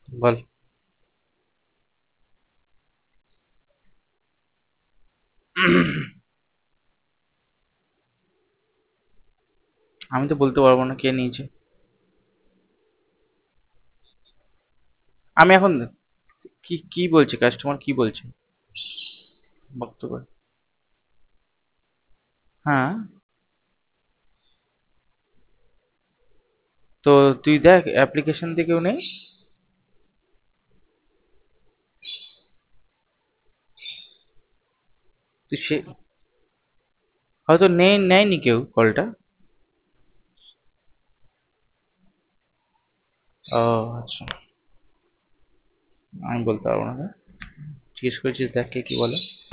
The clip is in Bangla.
বল। আমি তো বলতে পারবো না কে নিয়েছে। আমি এখন কি কি বলছে, কাস্টমার কি বলছে? বক্তব্য। হ্যাঁ। তো তুই দেখ অ্যাপ্লিকেশন দিয়ে কেউ নেই। তুই সে হয়তো নেয়নি কেউ কলটা। ও আচ্ছা। আমি বলতে পারবো না রে। জিজ্ঞেস করেছিস, দেখ কে কি বলে।